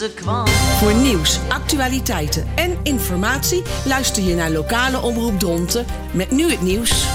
ze kwam. Voor nieuws, actualiteiten en informatie luister je naar lokale omroep Dronten met nu het nieuws.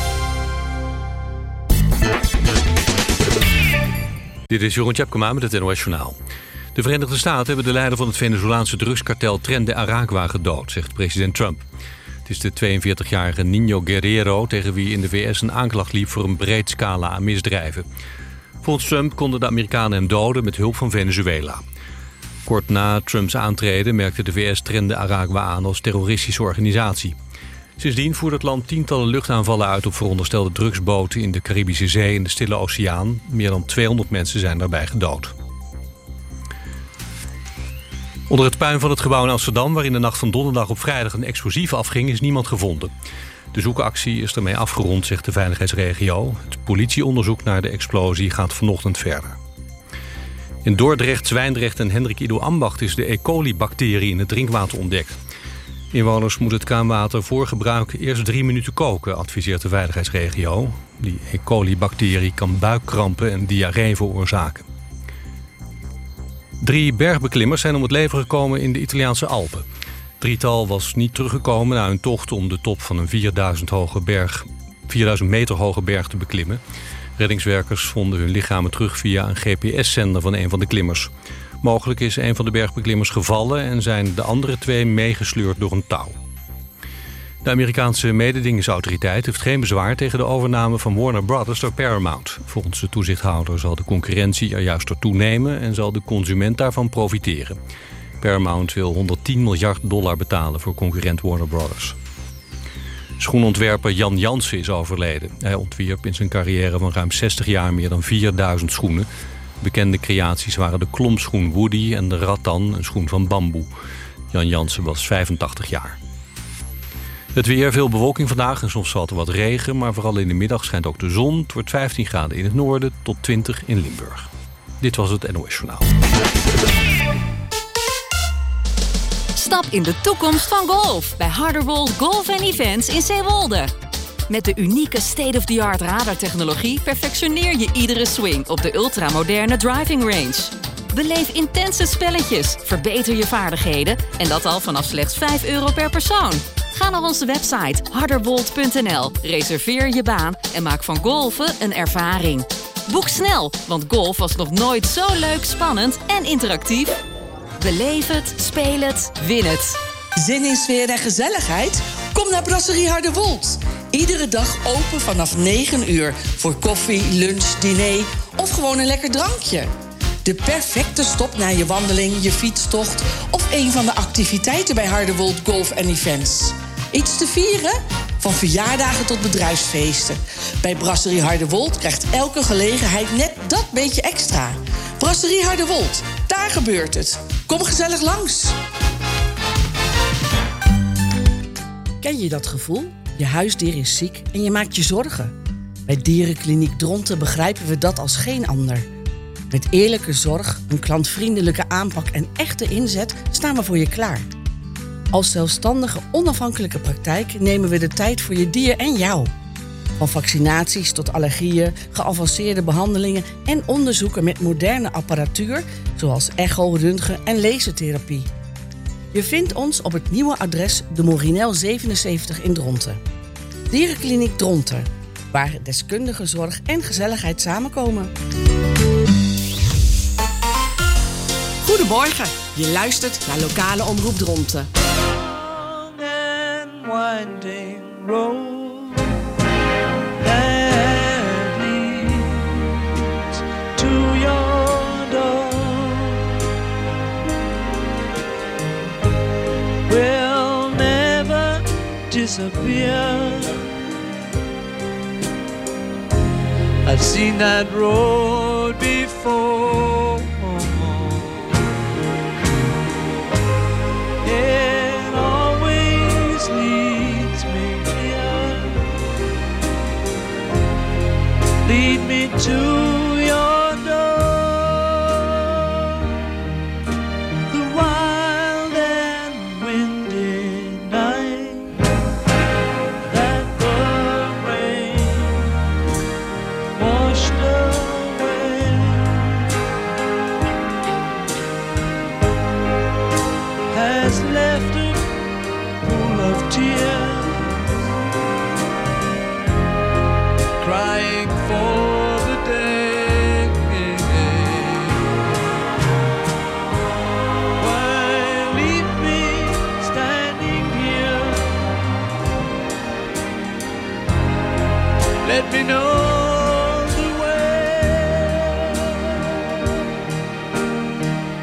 Dit is Jeroen Tjepkema met het NOS Journaal. De Verenigde Staten hebben de leider van het Venezolaanse drugskartel Tren de Aragua gedood, zegt president Trump. Het is de 42-jarige Niño Guerrero tegen wie in de VS een aanklacht liep voor een breed scala aan misdrijven. Volgens Trump konden de Amerikanen hem doden met hulp van Venezuela. Kort na Trumps aantreden merkte de VS Tren de Aragua aan als terroristische organisatie. Sindsdien voert het land tientallen luchtaanvallen uit op veronderstelde drugsboten in de Caribische Zee en de Stille Oceaan. Meer dan 200 mensen zijn daarbij gedood. Onder het puin van het gebouw in Amsterdam, waar in de nacht van donderdag op vrijdag een explosief afging, is niemand gevonden. De zoekactie is ermee afgerond, zegt de veiligheidsregio. Het politieonderzoek naar de explosie gaat vanochtend verder. In Dordrecht, Zwijndrecht en Hendrik Ido Ambacht is de E. coli-bacterie in het drinkwater ontdekt. Inwoners moeten het kraanwater voor gebruik eerst 3 minuten koken, adviseert de veiligheidsregio. Die E. coli-bacterie kan buikkrampen en diarree veroorzaken. 3 bergbeklimmers zijn om het leven gekomen in de Italiaanse Alpen. Het drietal was niet teruggekomen na hun tocht om de top van een 4000 meter hoge berg te beklimmen. Reddingswerkers vonden hun lichamen terug via een GPS-zender van een van de klimmers. Mogelijk is een van de bergbeklimmers gevallen en zijn de andere 2 meegesleurd door een touw. De Amerikaanse mededingingsautoriteit heeft geen bezwaar tegen de overname van Warner Brothers door Paramount. Volgens de toezichthouder zal de concurrentie er juist door toenemen en zal de consument daarvan profiteren. Paramount wil $110 miljard betalen voor concurrent Warner Brothers. Schoenontwerper Jan Jansen is overleden. Hij ontwierp in zijn carrière van ruim 60 jaar meer dan 4000 schoenen. Bekende creaties waren de klompschoen Woody en de Rattan, een schoen van bamboe. Jan Jansen was 85 jaar. Het weer, veel bewolking vandaag en soms valt er wat regen, maar vooral in de middag schijnt ook de zon. Het wordt 15 graden in het noorden tot 20 in Limburg. Dit was het NOS Journaal. Stap in de toekomst van golf bij Harderwold Golf Events in Zeewolde. Met de unieke state-of-the-art radartechnologie perfectioneer je iedere swing op de ultramoderne driving range. Beleef intense spelletjes, verbeter je vaardigheden en dat al vanaf slechts €5 per persoon. Ga naar onze website harderwold.nl, reserveer je baan en maak van golfen een ervaring. Boek snel, want golf was nog nooit zo leuk, spannend en interactief. Beleef het, speel het, win het. Zin in sfeer en gezelligheid? Kom naar Brasserie Harderwold. Iedere dag open vanaf 9 uur voor koffie, lunch, diner of gewoon een lekker drankje. De perfecte stop na je wandeling, je fietstocht of een van de activiteiten bij Harderwold Golf Events. Iets te vieren? Van verjaardagen tot bedrijfsfeesten. Bij Brasserie Harderwold krijgt elke gelegenheid net dat beetje extra. Brasserie Harderwold, daar gebeurt het. Kom gezellig langs. Ken je dat gevoel? Je huisdier is ziek en je maakt je zorgen. Bij Dierenkliniek Dronten begrijpen we dat als geen ander. Met eerlijke zorg, een klantvriendelijke aanpak en echte inzet staan we voor je klaar. Als zelfstandige, onafhankelijke praktijk nemen we de tijd voor je dier en jou. Van vaccinaties tot allergieën, geavanceerde behandelingen en onderzoeken met moderne apparatuur, zoals echo, röntgen en lasertherapie. Je vindt ons op het nieuwe adres de Morinel 77 in Dronten. Dierenkliniek Dronten, waar deskundige zorg en gezelligheid samenkomen. Goedemorgen, je luistert naar lokale omroep Dronten. Long and winding road that leads to your door will never disappear. I've seen that road before. It always leads me here. Lead me to your door. The wild and windy night that the rain washed away.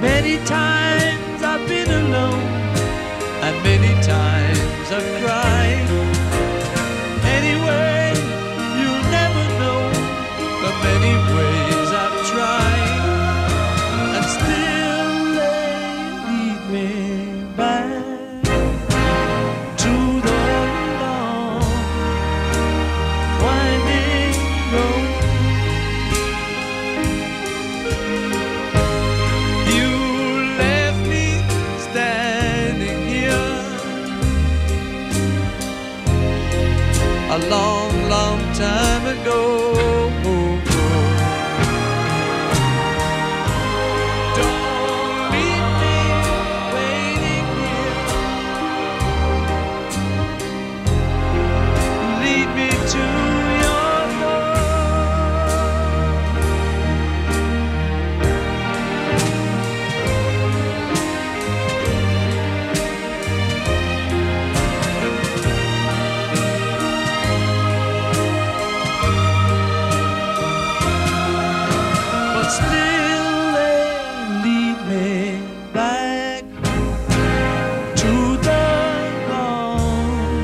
Many times I've been alone, and many times I've cried. Anyway, you'll never know the many ways I've tried, and still they lead me back to the long, winding road. You left me standing here a long, long time ago. Don't leave me waiting here. Lead me to your door. But still they lead me back to the long,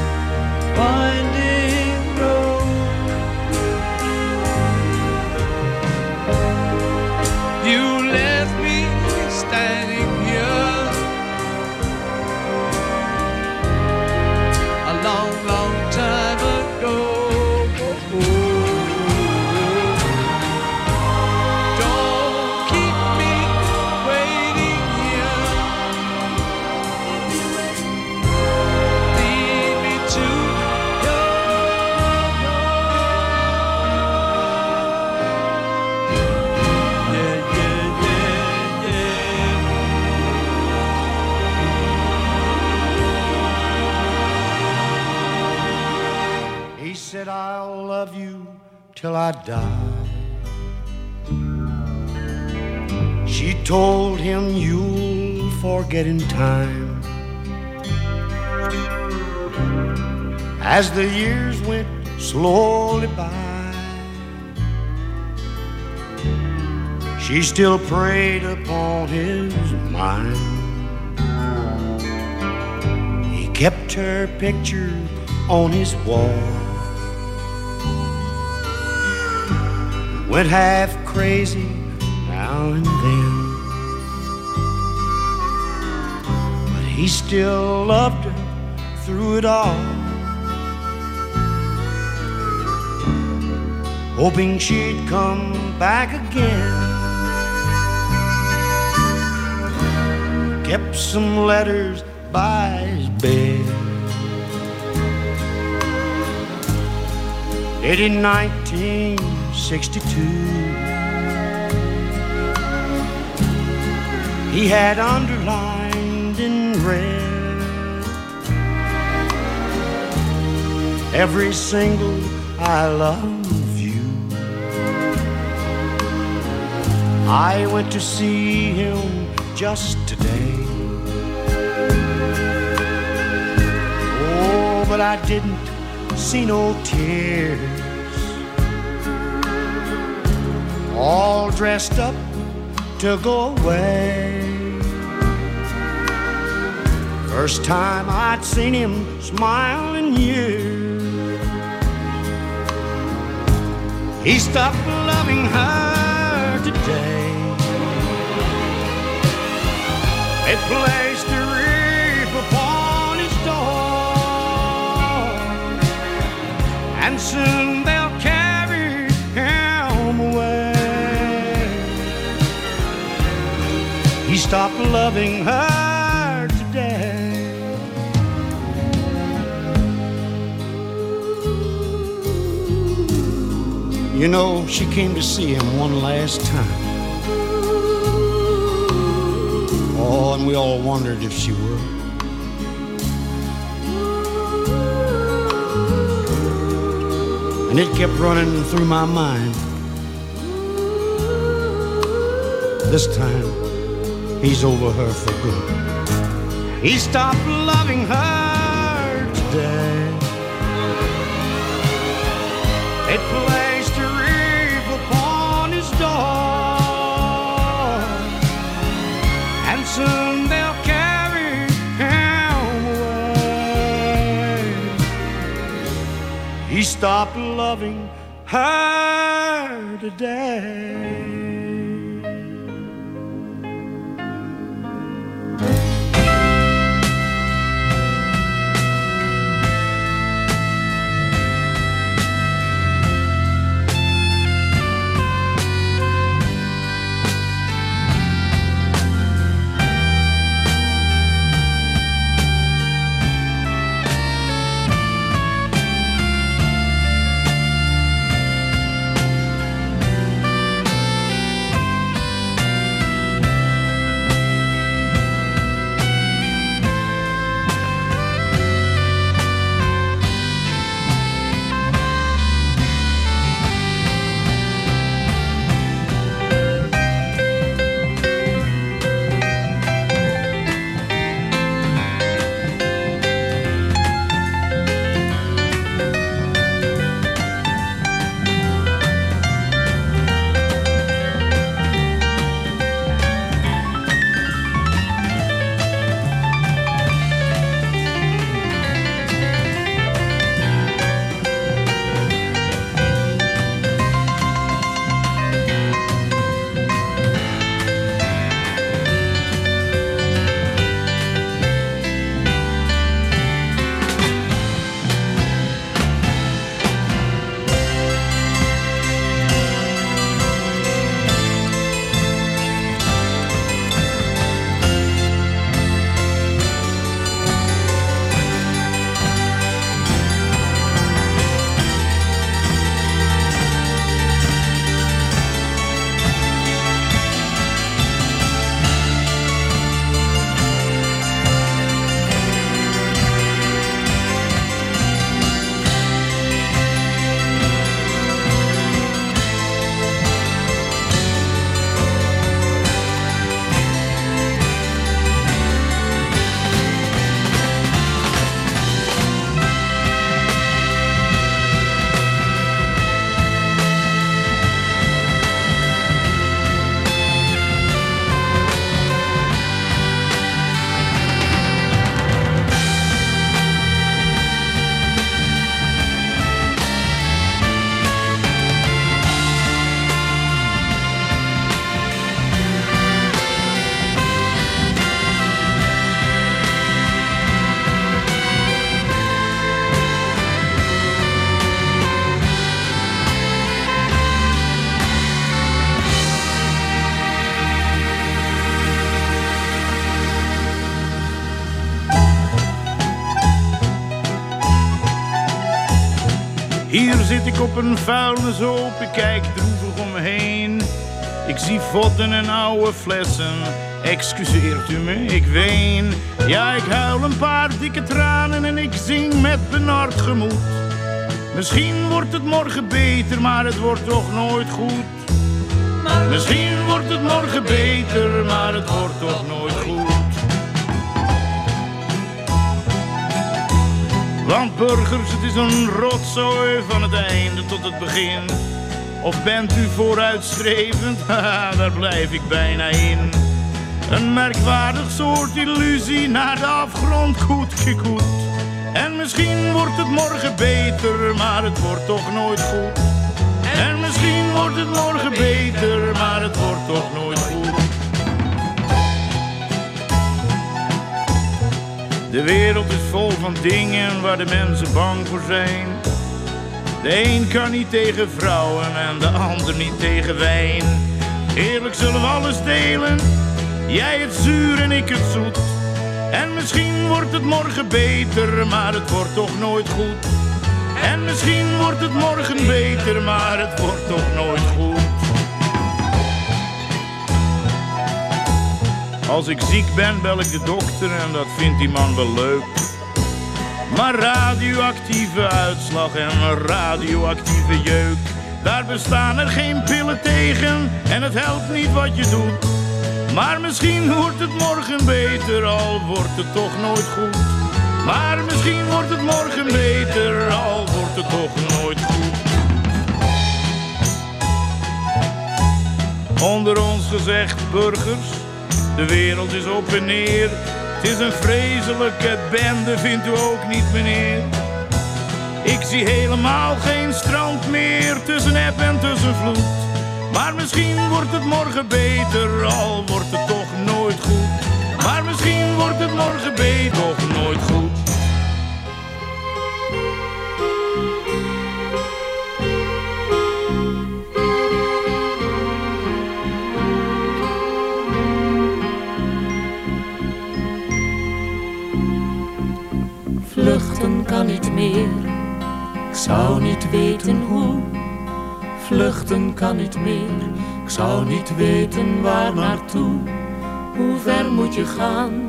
winding road. You left me standing here a long, long time ago. Don't keep me waiting here. Lead me to your door. Yeah, yeah, yeah, yeah. He said, I'll love you till I die. She told him, you'll forget in time. As the years went slowly by, she still preyed upon his mind. He kept her picture on his wall, went half crazy now and then, but he still loved her through it all, hoping she'd come back again. Kept some letters by his bed, dated 1962. He had underlined in red every single I love you. I went to see him just today. Oh, but I didn't see no tears. All dressed up to go away. First time I'd seen him smile in years. He stopped loving her today. They placed a wreath upon his door, and soon they'll carry him away. He stopped loving her today. You know, she came to see him one last time. Oh, and we all wondered if she would. And it kept running through my mind. This time, he's over her for good. He stopped loving her today. It placed a wreath upon his door, stop loving her today. Hier zit ik op een vuilnishoop, ik kijk droevig om me heen. Ik zie vodden en oude flessen, excuseert u me, ik ween. Ja, ik huil een paar dikke tranen en ik zing met benard gemoed. Misschien wordt het morgen beter, maar het wordt toch nooit goed. Misschien wordt het morgen beter, maar het wordt toch nooit goed. Want burgers, het is een rotzooi van het einde tot het begin. Of bent u vooruitstrevend? Haha, daar blijf ik bijna in. Een merkwaardig soort illusie naar de afgrond koet. En misschien wordt het morgen beter, maar het wordt toch nooit goed. En misschien wordt het morgen beter, maar het wordt toch nooit goed. De wereld is vol van dingen waar de mensen bang voor zijn. De een kan niet tegen vrouwen en de ander niet tegen wijn. Eerlijk zullen we alles delen, jij het zuur en ik het zoet. En misschien wordt het morgen beter, maar het wordt toch nooit goed. En misschien wordt het morgen beter, maar het wordt toch nooit goed. Als ik ziek ben, bel ik de dokter en dat vindt die man wel leuk. Maar radioactieve uitslag en een radioactieve jeuk, daar bestaan er geen pillen tegen en het helpt niet wat je doet. Maar misschien wordt het morgen beter, al wordt het toch nooit goed. Maar misschien wordt het morgen beter, al wordt het toch nooit goed. Onder ons gezegd, burgers, de wereld is op en neer. Het is een vreselijke bende, vindt u ook niet, meneer? Ik zie helemaal geen strand meer tussen eb en tussen vloed. Maar misschien wordt het morgen beter, al wordt het toch nooit goed. Maar misschien wordt het morgen beter, toch nooit goed. Vluchten kan niet meer, ik zou niet weten hoe. Vluchten kan niet meer, ik zou niet weten waar naartoe. Hoe ver moet je gaan?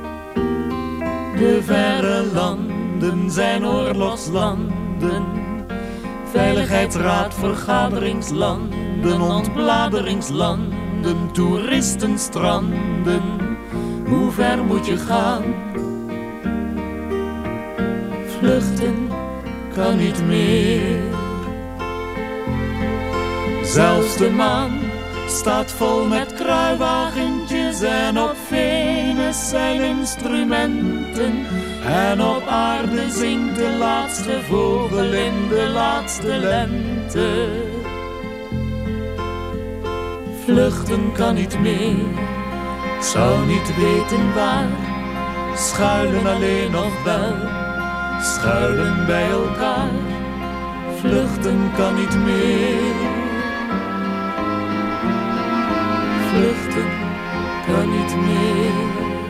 De verre landen zijn oorlogslanden. Veiligheidsraad, vergaderingslanden, ontbladeringslanden, toeristenstranden. Hoe ver moet je gaan? Vluchten kan niet meer. Zelfs de maan staat vol met kruiwagentjes en op Venus zijn instrumenten. En op aarde zingt de laatste vogel in de laatste lente. Vluchten kan niet meer, ik zou niet weten waar. Schuilen alleen nog wel, schuilen bij elkaar. Vluchten kan niet meer. Vluchten kan niet meer.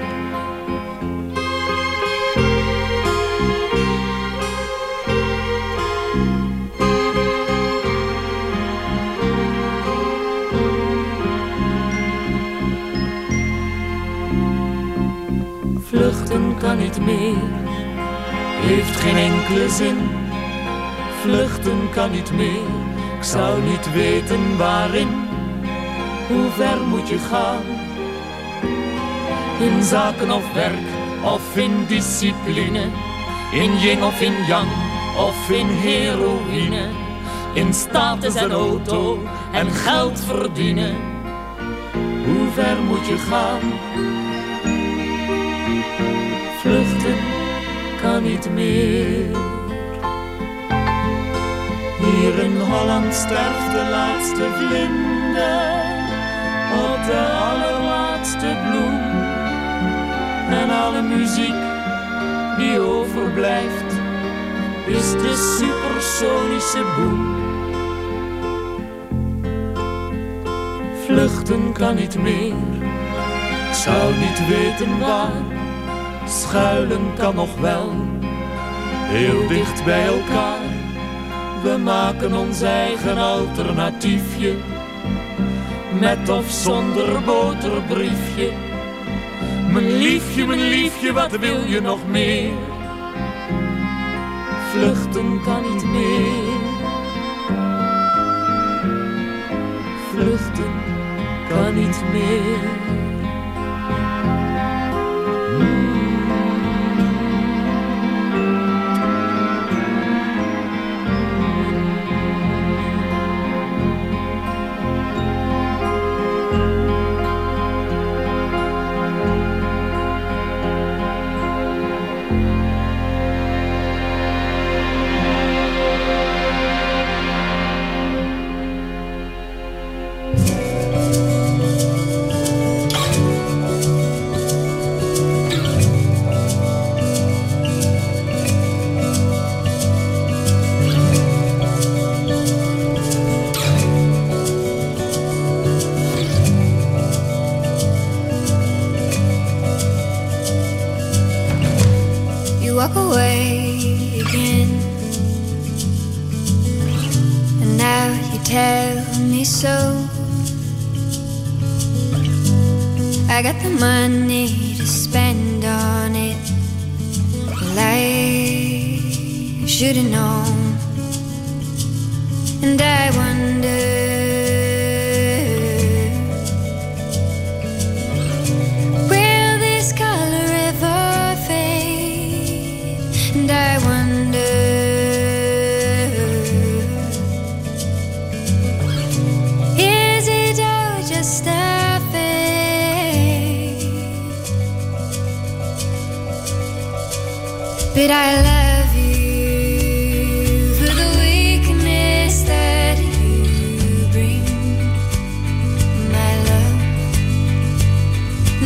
Vluchten kan niet meer, heeft geen enkele zin. Vluchten kan niet meer, ik zou niet weten waarin. Hoe ver moet je gaan? In zaken of werk, of in discipline. In yin of in yang, of in heroïne. In status en auto en geld verdienen. Hoe ver moet je gaan? Vluchten kan niet meer. Hier in Holland sterft de laatste vlinder op de allerlaatste bloem. En alle muziek die overblijft is de supersonische boem. Vluchten kan niet meer, ik zou niet weten waar. Schuilen kan nog wel, heel dicht bij elkaar. We maken ons eigen alternatiefje, met of zonder boterbriefje. Mijn liefje, wat wil je nog meer? Vluchten kan niet meer. Vluchten kan niet meer. Walk away again, and now you tell me so. I got the money to spend on it. Well, I should've known, and I wonder, will this color ever fade? And I wonder, is it all just a fate? But I love you,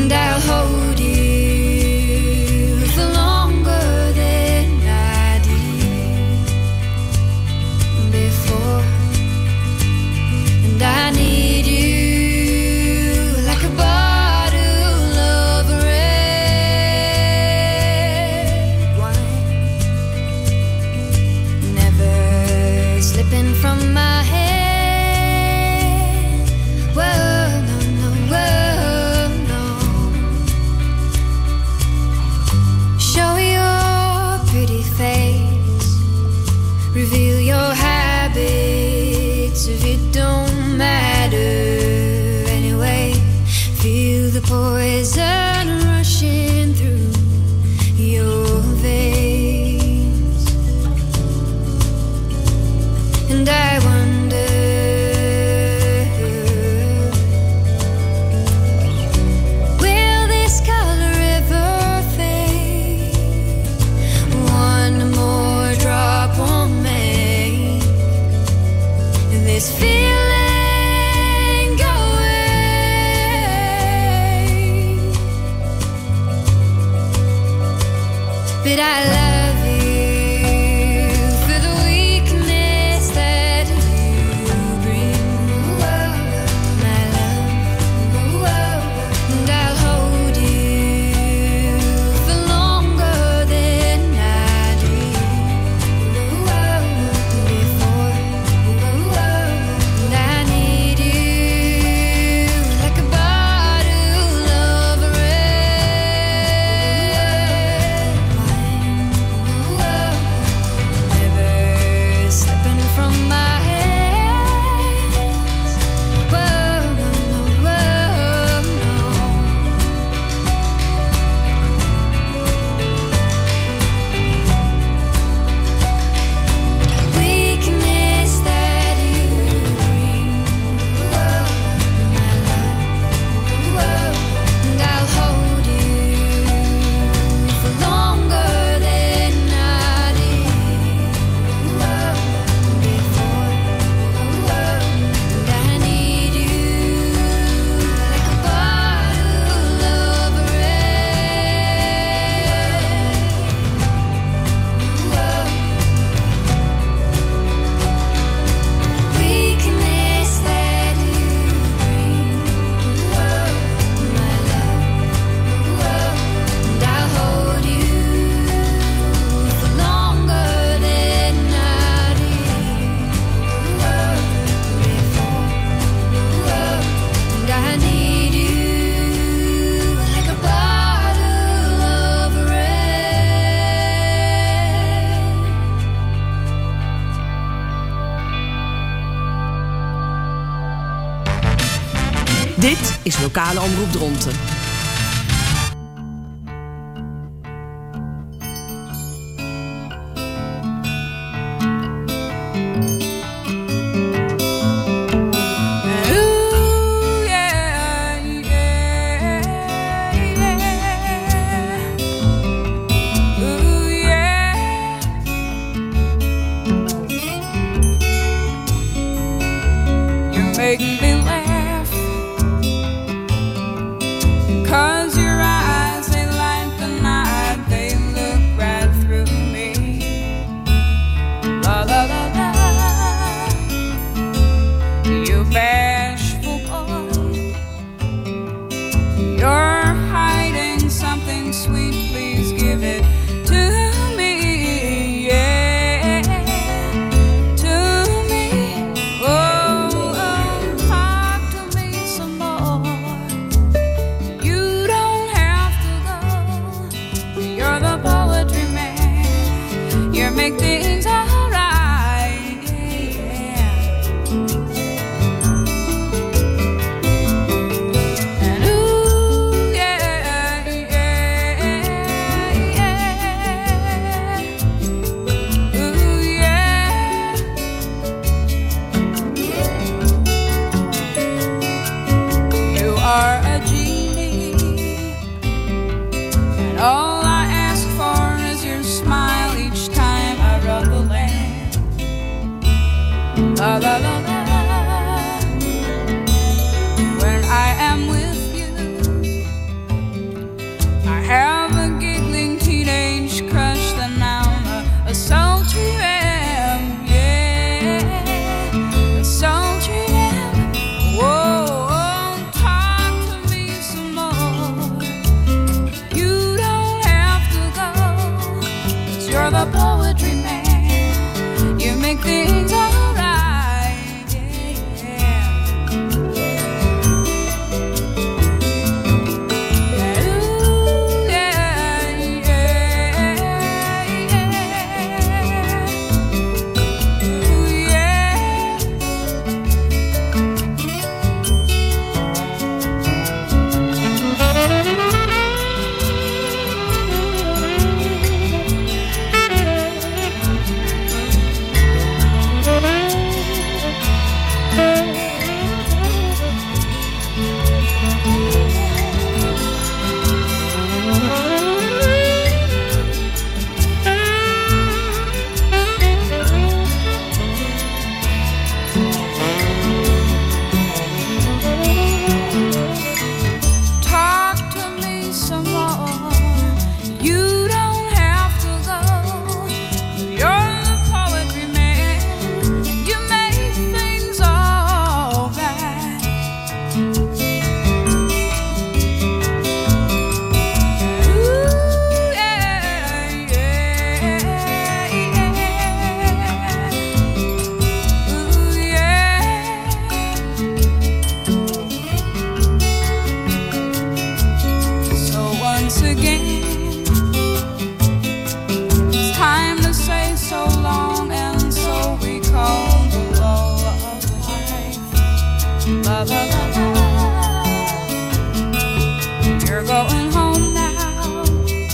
and I'll hold you for longer than I did before. And I need you like a bottle of red wine, never slipping from my hand. Whoa, no, no, whoa, no. Show your pretty face, reveal your habits if it don't matter anyway. Feel the poison rushing through your veins, and I wonder, will this color ever fade? One more drop won't make this feeling go away. But I love you for the weakness that you bring, my love, and I'll hold you for longer than I did before. And I need you like a bottle of red wine, never slipping from my hands. Whoa, no, no, whoa, no. Weakness that you bring, my love, and I'll hold you for longer than I did before. And I need you like a bottle of red. Weakness that you bring, my love, and I'll hold you for longer than I did before. And I need you like a bottle of red. Dit is Lokale Omroep Dronten. Ooh, yeah, yeah, yeah. Ooh, yeah. You make me laugh, 'cause your eyes, they light the night, they look right through me. La la la la. You bashful boy, you're hiding something sweet, please give it to me, yeah, to me. Oh, oh, talk to me some more. You don't have to go, you're the poetry man, you make things alright, yeah. And ooh, yeah, yeah, yeah. Ooh, yeah. You are a genie, and all I ask for is your smile each time I rub the lamp. La la la la. When I am with you, things alright. Ooh, yeah, ooh, yeah. Talk to me some more. You don't have to go. You're the poetry man. You make things all right. Ooh, yeah, yeah, yeah. Ooh, yeah. So once again, it's time to say so long, and so we call the law of life. La la la la. You're going home now.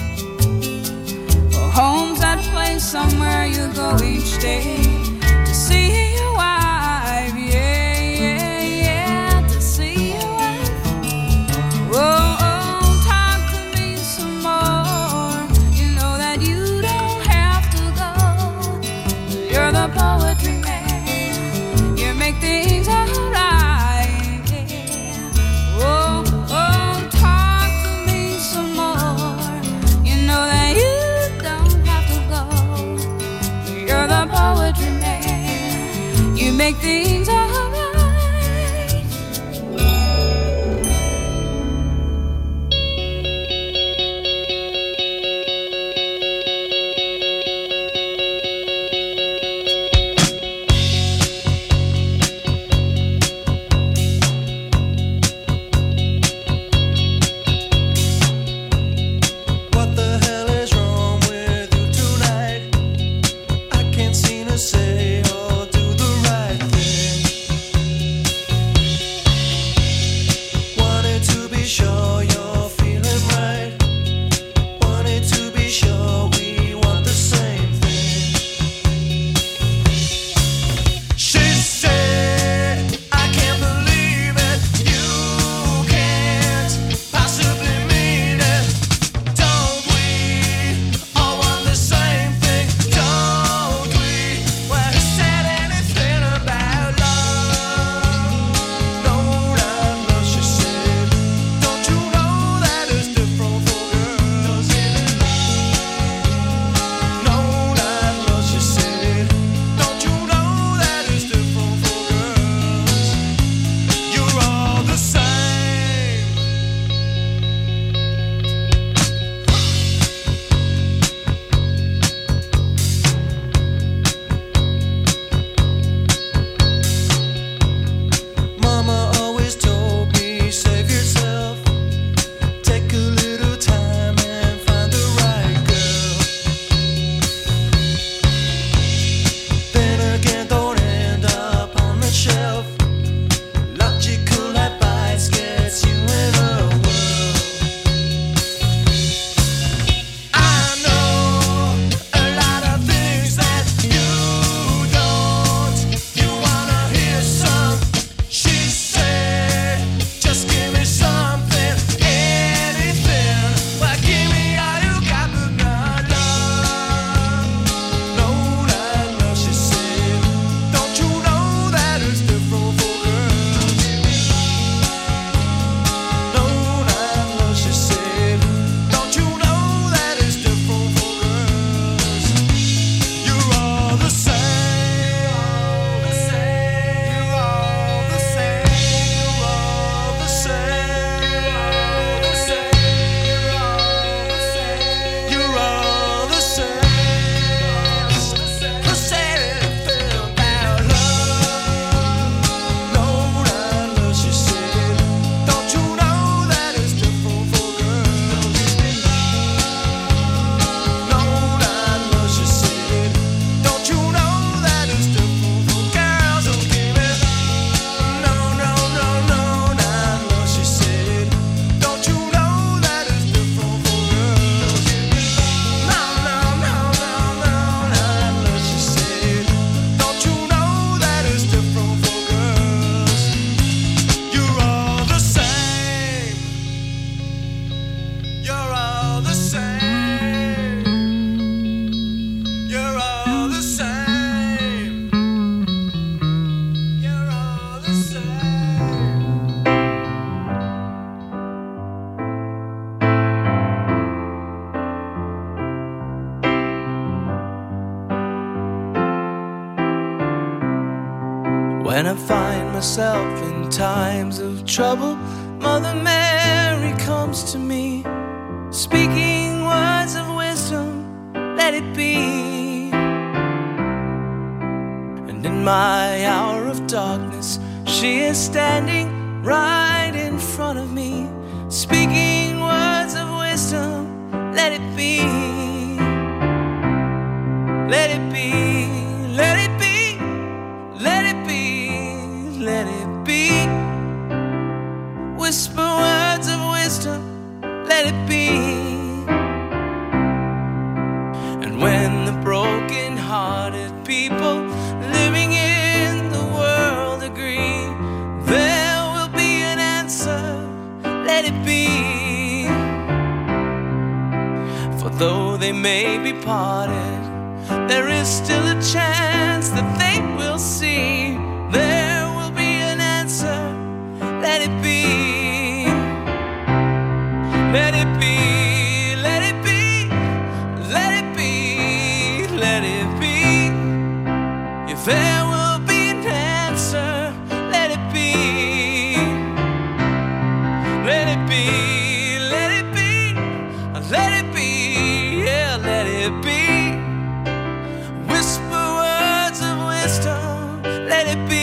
Well, home's that place somewhere you go each day to see your wife. Yeah, yeah, yeah, to see your wife. Whoa, talk to me some more. You know that you don't have to go. You're the poetry man. You make things alright. Whoa, talk to me some more. You know that you don't have to go. You're the poetry man. You make things alright. What the hell is wrong with you tonight? I can't seem to say or do the right thing. and I find myself in times of trouble, Mother Mary comes to me, speaking words of wisdom, let it be. And in my hour of darkness, she is standing right in front of me, speaking words of wisdom, let it be. Let it be, let it be, let it be, let it be. Whisper words of wisdom, let it be. And when the broken-hearted people living in the world agree, there will be an answer, let it be. For though they may be parted, there is still a chance that they will see. There will be an answer, let it be. Let it be, let it be, let it be, let it be. If there will be an answer, let it be. Let it be, let it be, let it be, yeah, let it be. Let it be.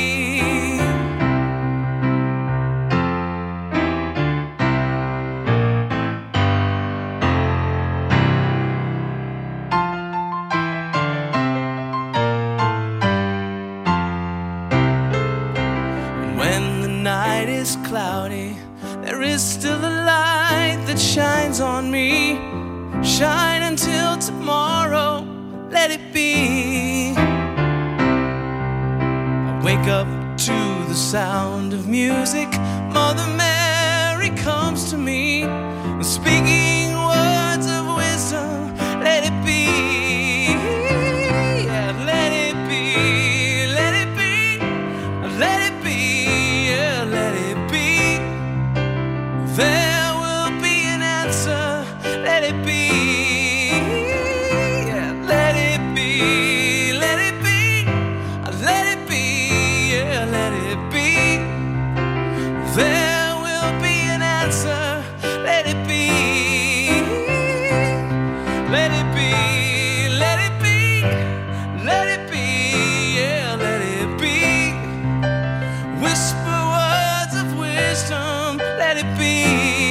And when the night is cloudy, there is still a light that shines on me. Shine until tomorrow, let it be. Wake up to the sound of music, Mother Mary comes to me, speaking words of wisdom, let it be. Yeah, let it be, let it be, let it be, yeah, let it be. There will be an answer, let it be. Yeah, let it be, let it be, let it be. Let it be. There will be an answer. Let it be. Let it be. Let it be. Let it be. Yeah, let it be. Whisper words of wisdom. Let it be.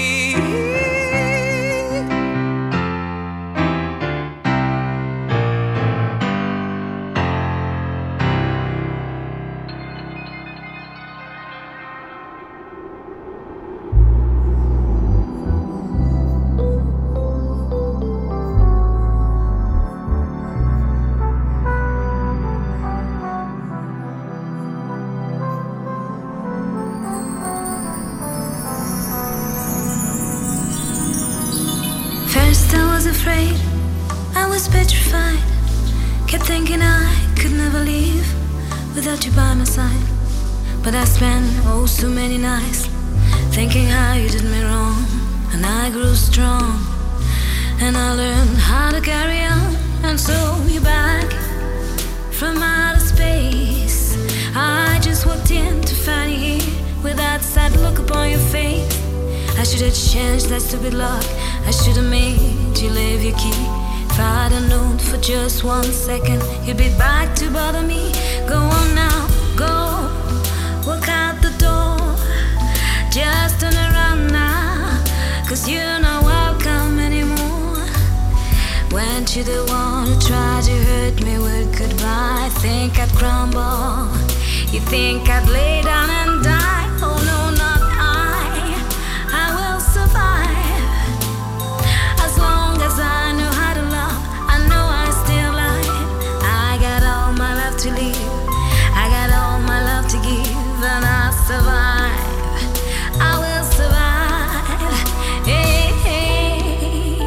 First I was afraid, I was petrified. Kept thinking I could never leave without you by my side. But I spent oh so many nights thinking how you did me wrong. And I grew strong, and I learned how to carry on. And so you're back from outer space. I just walked in to find you here with that sad look upon your face. I should have changed that stupid lock. I should have made you leave your key. If I'd have known for just 1 second you'd be back to bother me. Go on now, go, walk out the door. Just turn around now, 'cause you're not welcome anymore. Weren't you the one who tried to hurt me with goodbye? Think I'd crumble, you think I'd lay down and die. Oh no, not I will survive. As long as I know how to love, I know I'm still alive. I got all my love to live, I got all my love to give, and I'll survive. I will survive. Hey, hey.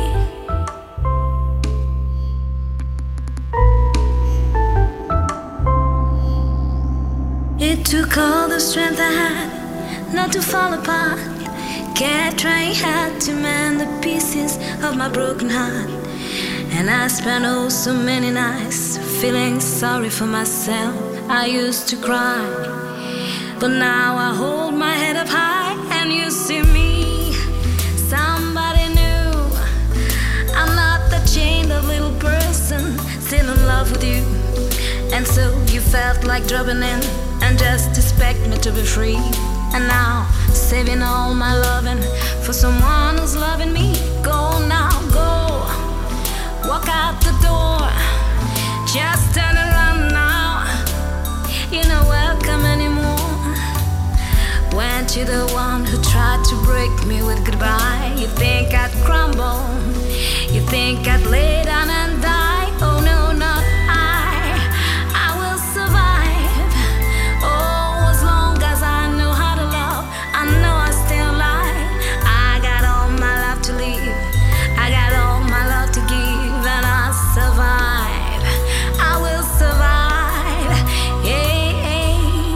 It took all the strength I had not to fall apart. Kept trying hard to mend the pieces of my broken heart. And I spent oh so many nights feeling sorry for myself. I used to cry, but now I hold my head up high and you see me, somebody new. I'm not the chained up little person still in love with you. And so you felt like dropping in and just expect me to be free. And now saving all my loving for someone who's loving me. Go now, go, walk out the door, just turn around now. You're not welcome anymore. Weren't you the one who tried to break me with goodbye? You think I'd crumble, you think I'd lay down and die. Oh no, not I will survive. Oh, as long as I know how to love, I know I stay alive. I got all my love to leave, I got all my love to give, and I survive, I will survive. Hey, hey.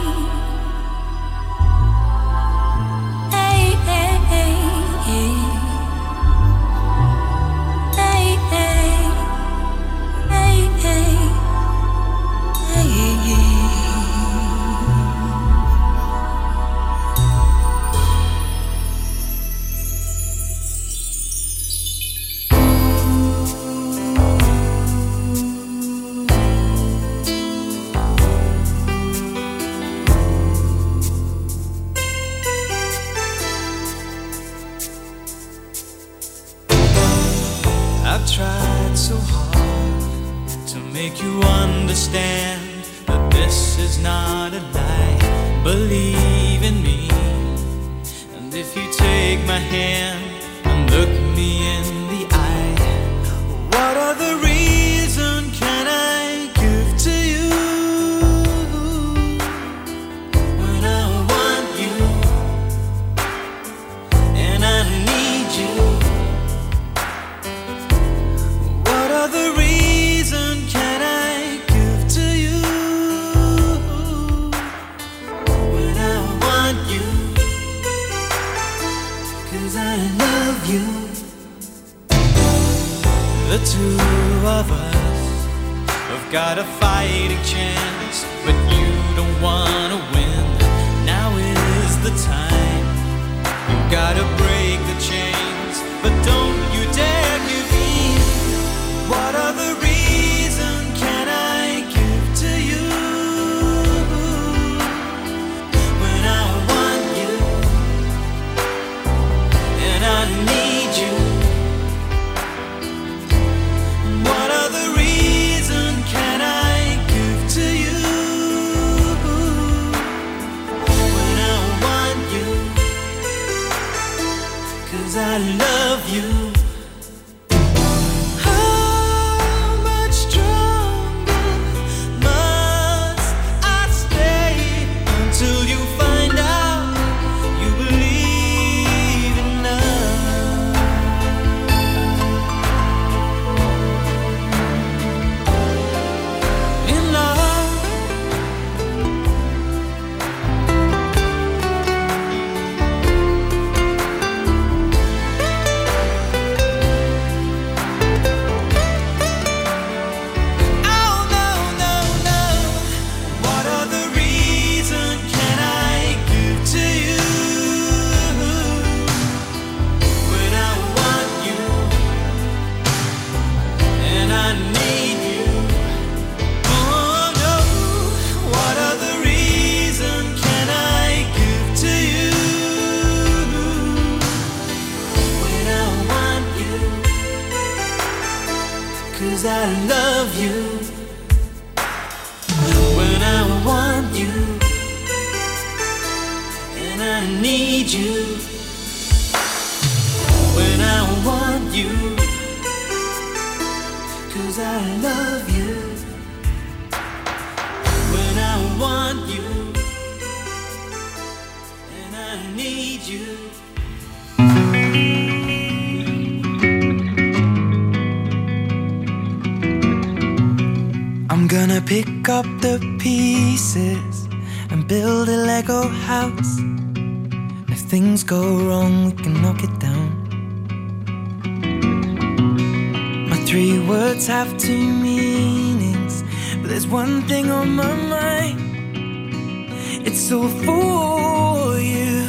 Hey, hey, hey, hey. Hey, hey. Hey, hey. Hey, hey. I've tried so hard to make you understand that this is not a lie. Believe in me, and if you take my hand and look me in the eye, what other reason can I give to you when I want you and I need you? What other reason can I give to you when I want you? 'Cause I love you. The two of us have got a fighting chance, but you don't wanna win. Now is the time. You gotta break the chains, but don't you dare give in. What other reason can I give to you when I want you and I need you? What other reason can I give to you when I want you? 'Cause I love you. I love you when I want you and I need you when I want you, 'cause I love you when I want you and I need you. I'm gonna pick up the pieces and build a Lego house. If things go wrong, we can knock it down. My 3 words have 2 meanings, but there's one thing on my mind. it's all for you.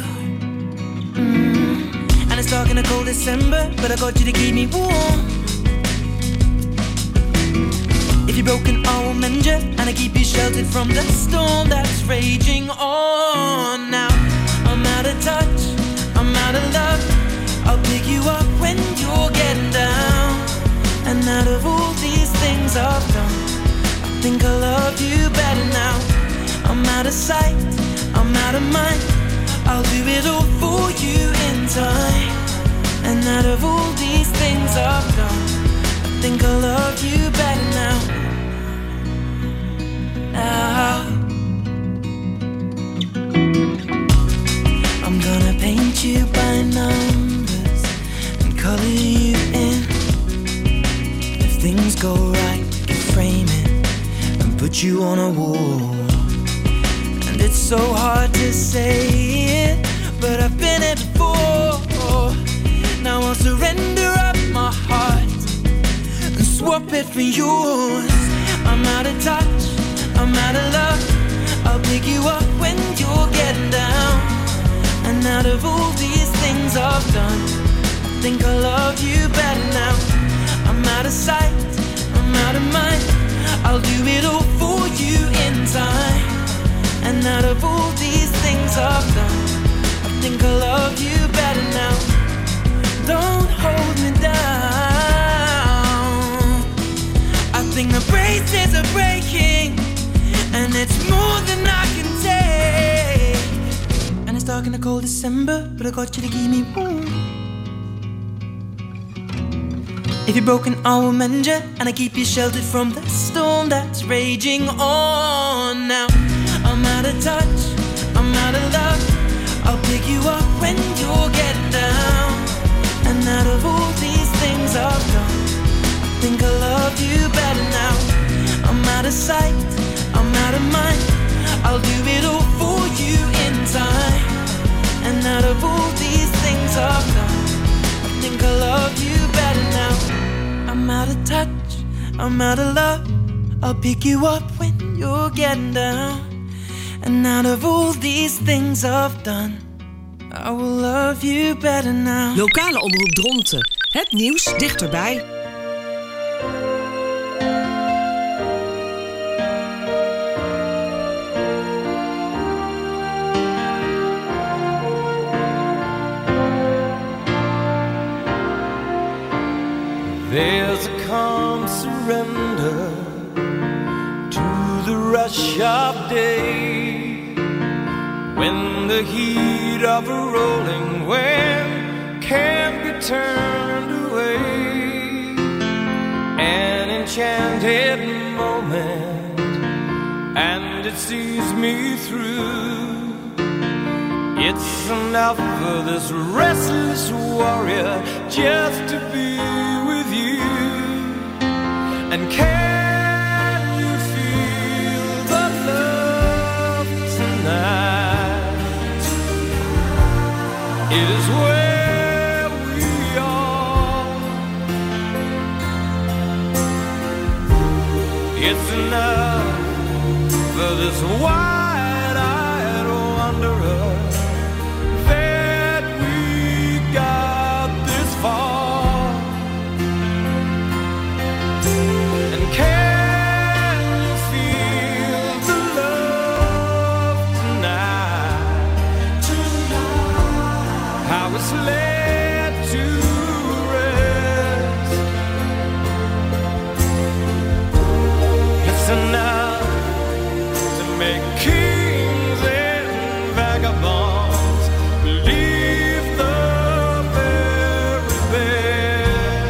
And it's dark in a cold December, but I got you to keep me warm. If you're broken, I will mend you, and I keep you sheltered from the storm that's raging on. Now I'm out of touch, I'm out of love. I'll pick you up when you're getting down. And out of all these things I've done, I think I love you better now. I'm out of sight, I'm out of mind. I'll do it all for you in time. And out of all these things I've done, I think I love you better now. I'm gonna paint you by numbers and color you in. If things go right, we can frame it and put you on a wall. And it's so hard to say it, but I've been it before. Now I'll surrender up my heart and swap it for yours. I'm out of touch, I'm out of love. I'll pick you up when you're getting down. And out of all these things I've done, I think I love you better now. I'm out of sight, I'm out of mind. I'll do it all for you in time. And out of all these things I've done, I think I love you better now. Don't hold me down. I think the braces are breaking, and it's more than I can take. And it's dark in the cold December, but I got you to keep me warm. If you're broken, I will mend you, and I keep you sheltered from the storm that's raging on. Now I'm out of touch, I'm out of love. I'll pick you up when you're getting down. And out of all these things I've done, I think I love you better now. I'm out of sight, I'm out of mind. I'll do it all for you in time. And out of all these things I've done, I think I love you better now. I'm out of touch, I'm out of love. I'll pick you up when you're getting down. And out of all these things I've done, I will love you better now. Lokale omroep Dronten. Het nieuws dichterbij. There's a calm surrender to the rush of day, when the heat of a rolling wave can't be turned away. An enchanted moment, and it sees me through. It's enough for this restless warrior just to be with you. And can you feel the love tonight? It is where we are. It's enough for this wide-eyed wanderer that we got this far. And can you feel the love tonight? How it's led to rest. It's enough to make kings and vagabonds believe the very best.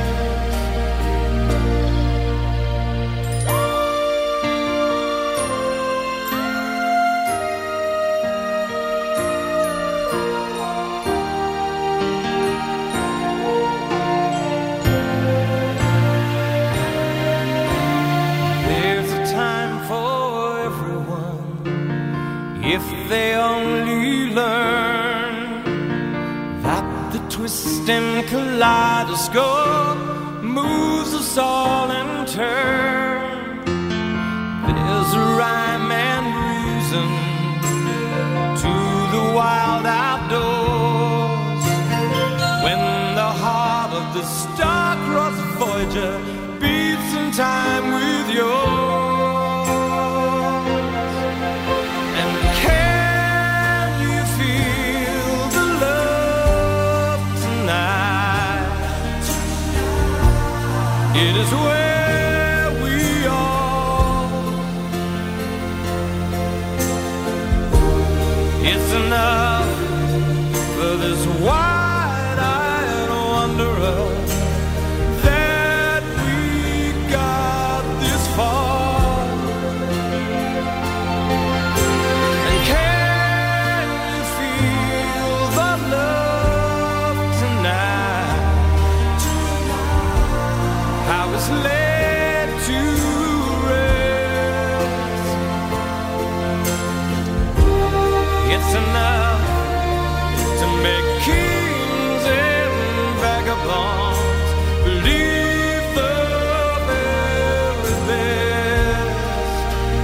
There's a time for everyone if they only learn that the twisting kaleidoscope moves us all in turn. There's a rhyme and reason wild outdoors. When the heart of the star-crossed Voyager beats in time with yours. And can you feel the love tonight? It is where we are. It's enough for this wide-eyed wanderer that we got this far. And can you feel the love tonight? How it's led to rest. It's enough to make kings and vagabonds believe the very best.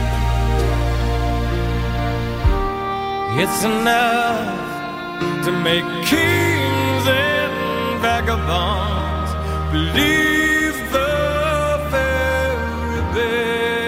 It's enough to make kings and vagabonds believe the very best.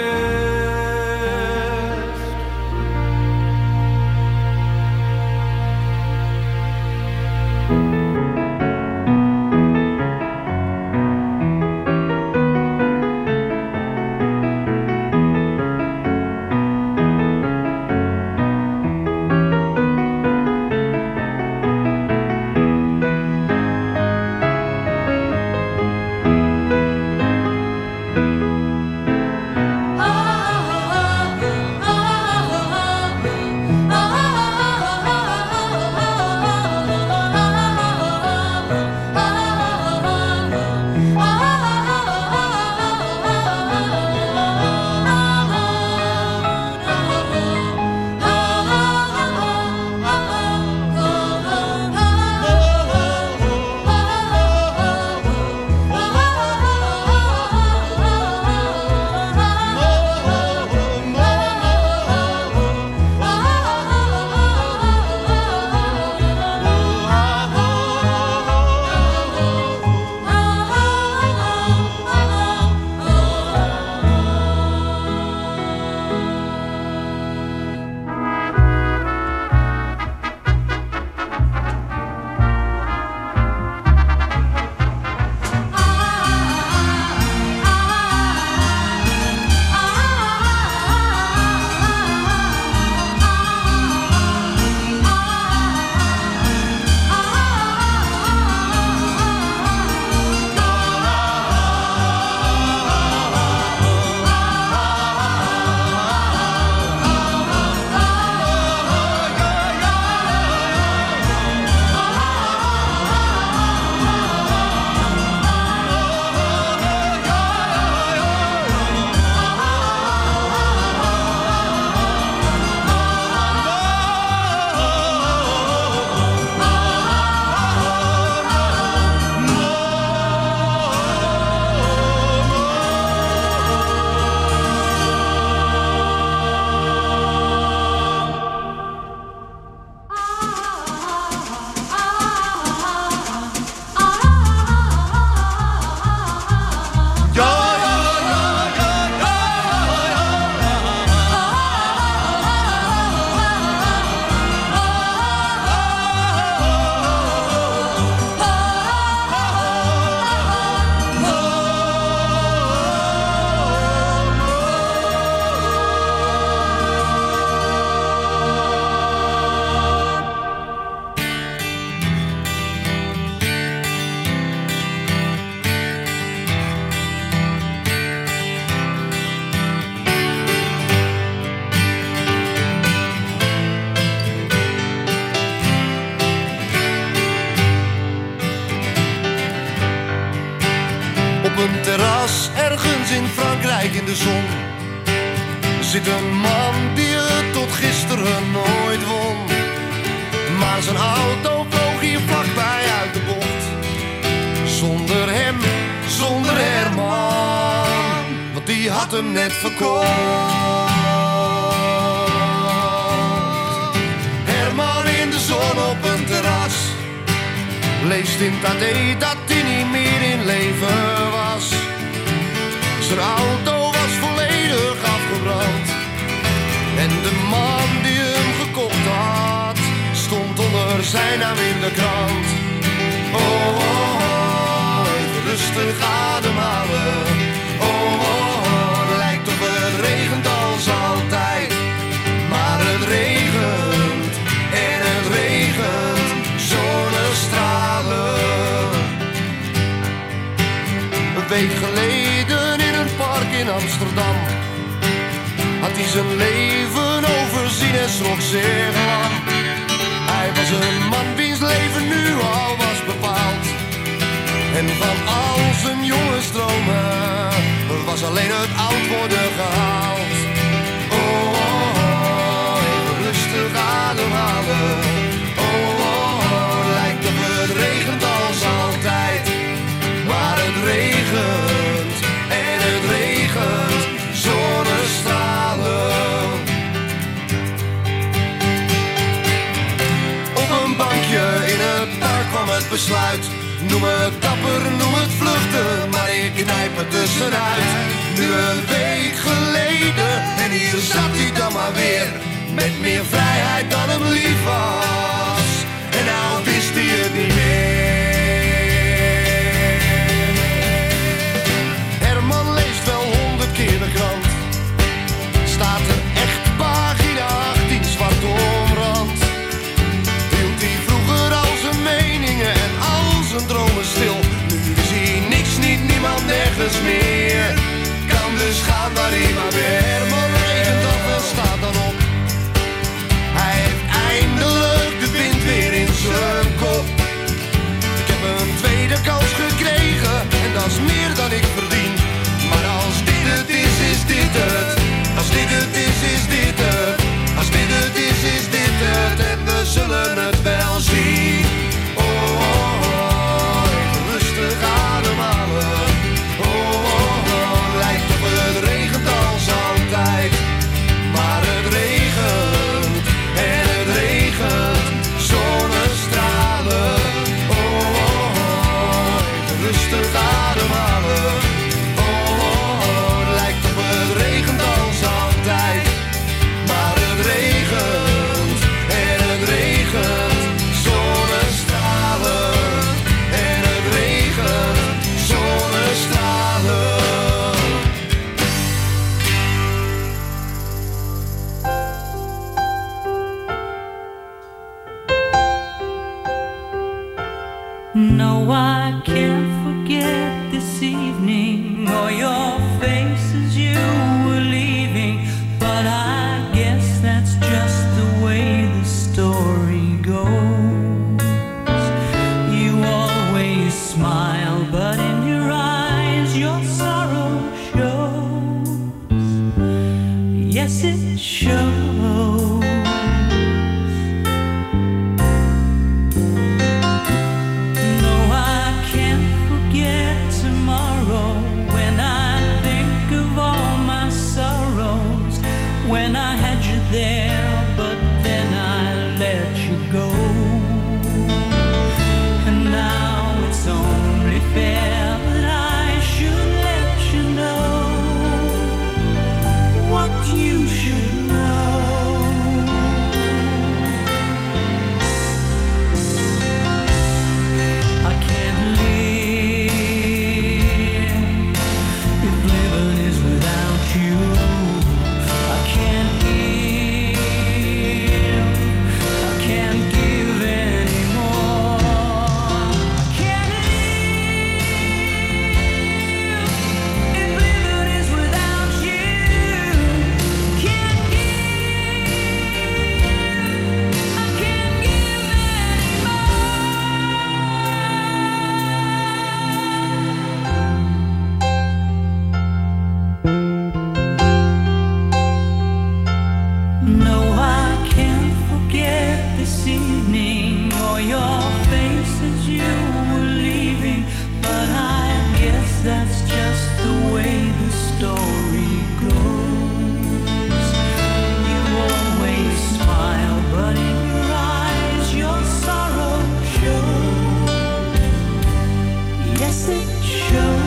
Op een terras ergens in Frankrijk in de zon zit een man die het tot gisteren nooit won. Maar zijn auto vloog hier vlakbij uit de bocht. Zonder hem, zonder Herman, want die had hem net verkocht. Herman in de leest in het AD dat hij niet meer in leven was. Zijn auto was volledig afgebrand. En de man die hem gekocht had, stond onder zijn naam in de krant. Oh, oh, oh, even rustig ademhalen. Oh, oh, oh, lijkt of het regent als altijd. Maar het regent en het regent, zonnestralen. Een week geleden in een park in Amsterdam had hij zijn leven overzien en schrok zeer lam. Hij was een man wiens leven nu al was bepaald. En van al zijn jonge stromen was alleen het oud worden gehaald. Oh, oh, oh, even rustig ademhalen. Oh, oh, oh, lijkt of het regent als altijd. Maar het regent en het regent, zonnestralen. Op een bankje in het park kwam het besluit. Noem het dapper, noem het vluchten, maar ik knijp het tussenuit. Nu een week geleden en hier zat hij dan maar weer. Met meer vrijheid dan hem lief was. En nou wist hij het niet meer. Herman leest wel 100 keer de krant. Staat er echt pagina 18 zwart omrand. Hield hij vroeger al zijn meningen en al zijn dromen stil. Nu is hij niks, niet niemand, nergens meer. Kan dus gaan waar hij maar weer. Herman regent af en staat dan op. Hij heeft eindelijk de wind weer in zijn kop. Ik heb een tweede kans gekregen en dat is meer dan ik verdien. Maar als dit het is, is dit het. Als dit het is, is dit het. Als dit het is, is dit het. En we zullen het wel zien. Oh, oh, oh, even rustig ademhalen. Oh, oh, oh, lijkt op het regent als altijd. Maar het regent en het regent, zonnestralen. Oh, oh, oh, even rustig ademhalen. Oh, oh, oh, lijkt op het regent als altijd. Maar het regent en het regent, zonnestralen. En het regent, zonnestralen. No, I can't forget this evening or your face as you were leaving. But I guess that's just the way the story goes. You always smile, but in your eyes your sorrow shows. Yes, it shows. No, I can't forget tomorrow when I message show.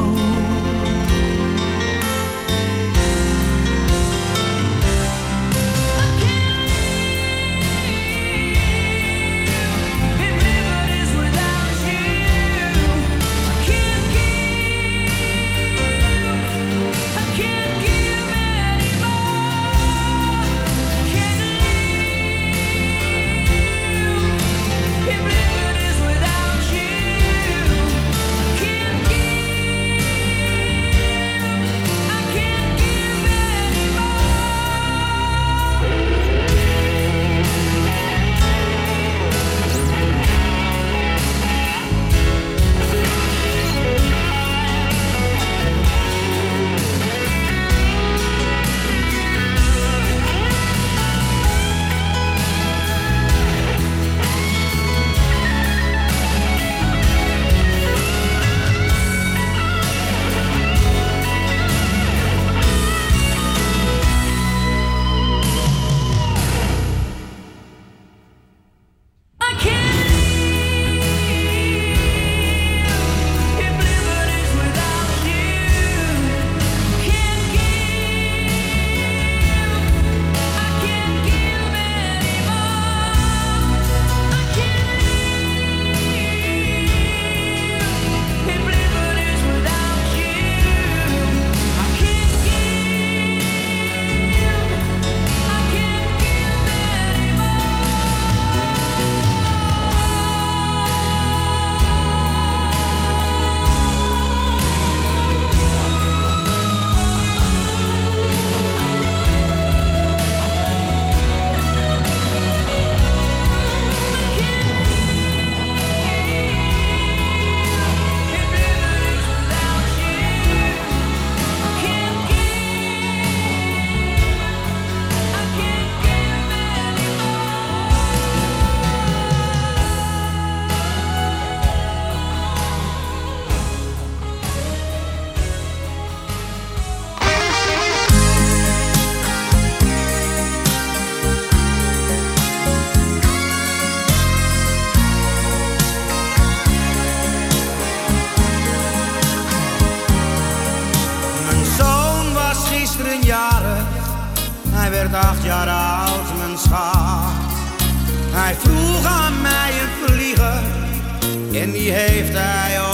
Hij werd 8 jaar oud, mijn schat. Hij vroeg aan mij een vlieger en die heeft hij